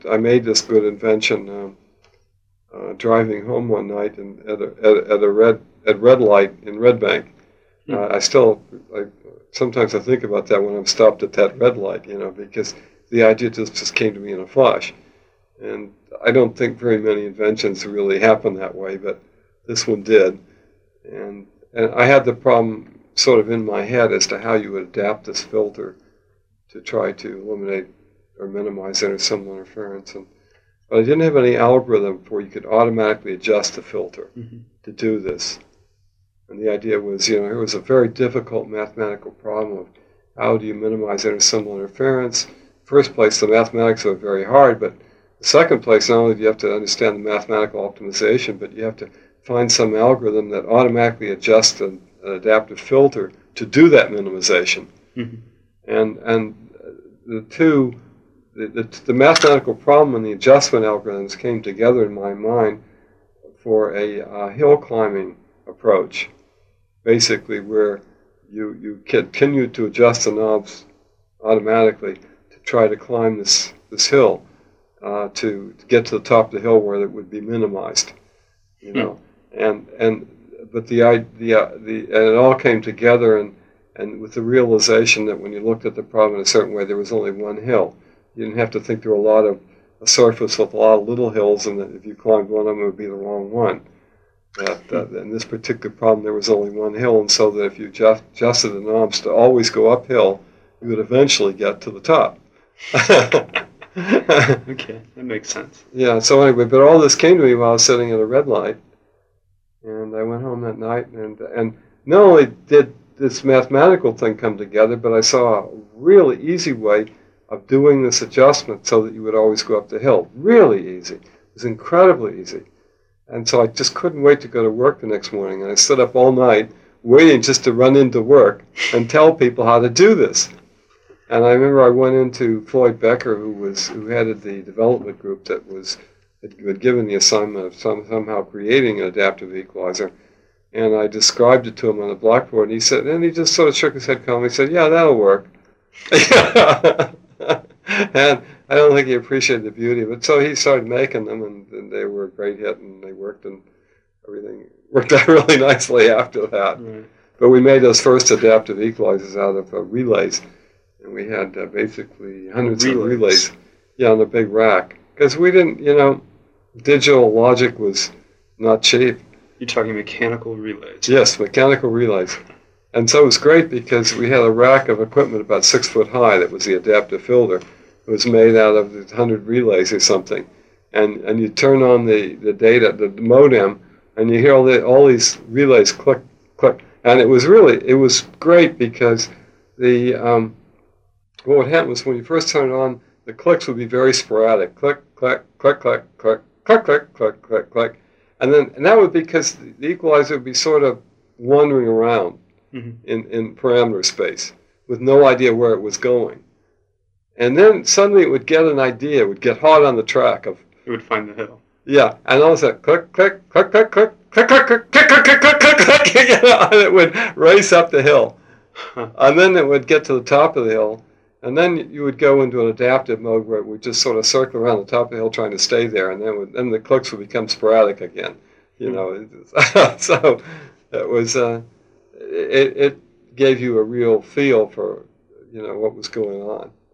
I made this good invention driving home one night and at red light in Red Bank. Sometimes I think about that when I'm stopped at that red light, because the idea just came to me in a flash. And I don't think very many inventions really happen that way, but this one did. And I had the problem sort of in my head as to how you would adapt this filter to try to eliminate or minimize inter-symbol interference. But I didn't have any algorithm where you could automatically adjust the filter to do this. And the idea was, it was a very difficult mathematical problem of how do you minimize inter-symbol interference. First place, the mathematics are very hard, but the second place, not only do you have to understand the mathematical optimization, but you have to find some algorithm that automatically adjusts an adaptive filter to do that minimization. And the mathematical problem and the adjustment algorithms came together in my mind for a hill climbing approach, basically where you continue to adjust the knobs automatically to try to climb this hill to get to the top of the hill where it would be minimized, but it all came together and with the realization that when you looked at the problem in a certain way, there was only one hill. You didn't have to think there were a surface with a lot of little hills, and that if you climbed one of them, it would be the wrong one. In this particular problem, there was only one hill, and so that if you adjusted the knobs to always go uphill, you would eventually get to the top. Okay, that makes sense. Yeah, so anyway, but all this came to me while I was sitting at a red light, and I went home that night, and not only did this mathematical thing come together, but I saw a really easy way of doing this adjustment so that you would always go up the hill. Really easy. It was incredibly easy. And so I just couldn't wait to go to work the next morning, and I stood up all night waiting just to run into work and tell people how to do this. And I remember I went into Floyd Becker, who headed the development group who had given the assignment of somehow creating an adaptive equalizer, and I described it to him on the blackboard, and he just sort of shook his head calmly. He said, "Yeah, that'll work." And I don't think he appreciated the beauty of it. So he started making them, and they were a great hit, and they worked, and everything worked out really nicely after that. Right. But we made those first adaptive equalizers out of relays, and we had basically hundreds of relays on the big rack. Because we didn't, digital logic was not cheap. You're talking mechanical relays. Yes, mechanical relays. And so it was great because we had a rack of equipment about 6 foot high that was the adaptive filter. It was made out of 100 relays or something. And you turn on the data, the modem, and you hear all these relays click, click. And it was great because what would happen was when you first turn it on, the clicks would be very sporadic. Click, click, click, click, click, click, click, click, click, click. And that would be because the equalizer would be sort of wandering around in parameter space with no idea where it was going. And then suddenly it would get an idea, it would get hot on the track of... It would find the hill. Yeah, and all of a sudden, click, click, click, click, click, click, click, click, click, click, click, click, click, click, and it would race up the hill. And then it would get to the top of the hill, and then you would go into an adaptive mode where it would just sort of circle around the top of the hill trying to stay there, and then the clicks would become sporadic again. So it was it gave you a real feel for what was going on.